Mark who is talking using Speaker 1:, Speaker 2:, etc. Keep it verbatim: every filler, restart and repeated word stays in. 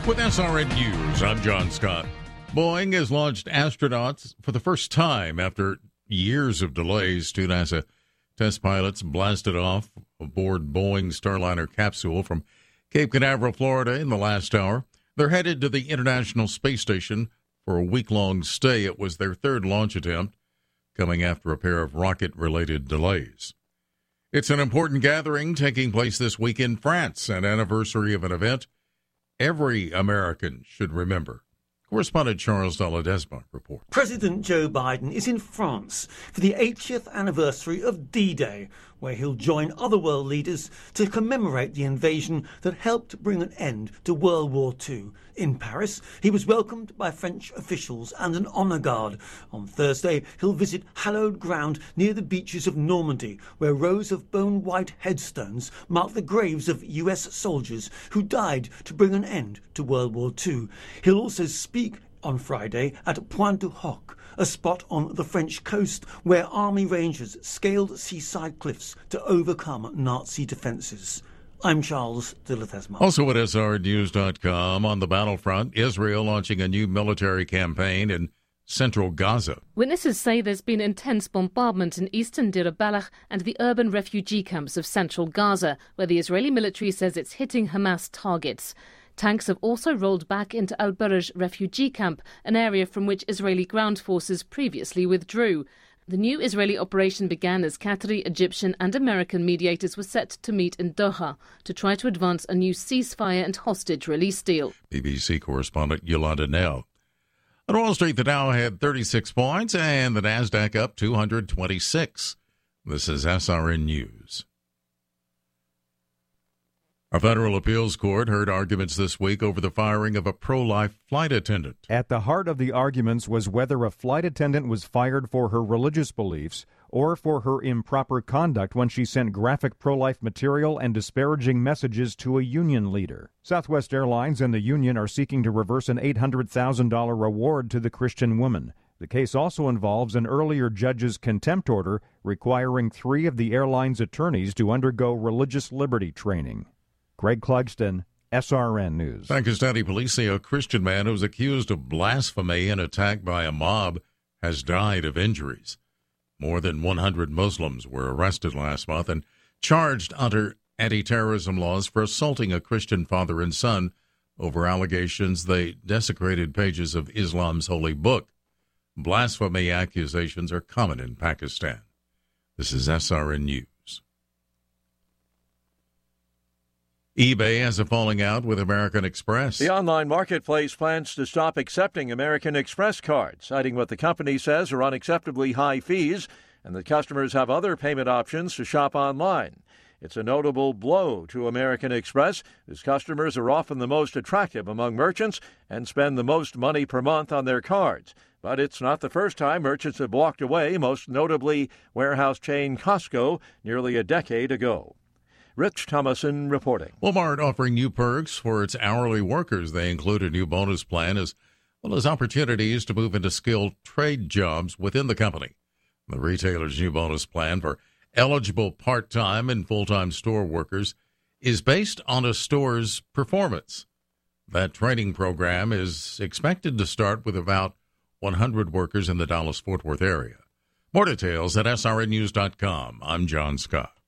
Speaker 1: With S R N News, I'm John Scott. Boeing has launched astronauts for the first time after years of delays. Two NASA test pilots blasted off aboard Boeing's Starliner capsule from Cape Canaveral, Florida in the last hour. They're headed to the International Space Station for a week-long stay. It was their third launch attempt, coming after a pair of rocket-related delays. It's an important gathering taking place this week in France, an anniversary of an event every American should remember. Correspondent Charles de Ledesma reports.
Speaker 2: President Joe Biden is in France for the eightieth anniversary of D-Day, where he'll join other world leaders to commemorate the invasion that helped bring an end to World War Two. In Paris, he was welcomed by French officials and an honour guard. On Thursday, he'll visit hallowed ground near the beaches of Normandy, where rows of bone-white headstones mark the graves of U S soldiers who died to bring an end to World War Two. He'll also speak on Friday at Pointe du Hoc, a spot on the French coast where army rangers scaled seaside cliffs to overcome Nazi defences. I'm Charles de Ledesma.
Speaker 1: Also at S R News dot com, on the battlefront, Israel launching a new military campaign in central Gaza.
Speaker 3: Witnesses say there's been intense bombardment in eastern Deir al-Balah and the urban refugee camps of central Gaza, where the Israeli military says it's hitting Hamas targets. Tanks have also rolled back into Al-Baraj refugee camp, an area from which Israeli ground forces previously withdrew. The new Israeli operation began as Qatari, Egyptian and American mediators were set to meet in Doha to try to advance a new ceasefire and hostage release deal.
Speaker 1: B B C correspondent Yolanda Nell. On Wall Street, the Dow had thirty-six points and the Nasdaq up two hundred twenty-six. This is S R N News. A federal appeals court heard arguments this week over the firing of a pro-life flight attendant.
Speaker 4: At the heart of the arguments was whether a flight attendant was fired for her religious beliefs or for her improper conduct when she sent graphic pro-life material and disparaging messages to a union leader. Southwest Airlines and the union are seeking to reverse an eight hundred thousand dollars award to the Christian woman. The case also involves an earlier judge's contempt order requiring three of the airline's attorneys to undergo religious liberty training. Greg Clugston, S R N News.
Speaker 1: Pakistani police say a Christian man who was accused of blasphemy and attacked by a mob has died of injuries. More than one hundred Muslims were arrested last month and charged under anti-terrorism laws for assaulting a Christian father and son over allegations they desecrated pages of Islam's holy book. Blasphemy accusations are common in Pakistan. This is S R N News. eBay has a falling out with American Express.
Speaker 5: The online marketplace plans to stop accepting American Express cards, citing what the company says are unacceptably high fees and that customers have other payment options to shop online. It's a notable blow to American Express, whose customers are often the most attractive among merchants and spend the most money per month on their cards. But it's not the first time merchants have walked away, most notably warehouse chain Costco nearly a decade ago. Rich Thomason reporting.
Speaker 1: Walmart offering new perks for its hourly workers. They include a new bonus plan as well as opportunities to move into skilled trade jobs within the company. The retailer's new bonus plan for eligible part-time and full-time store workers is based on a store's performance. That training program is expected to start with about one hundred workers in the Dallas-Fort Worth area. More details at S R N News dot com. I'm John Scott.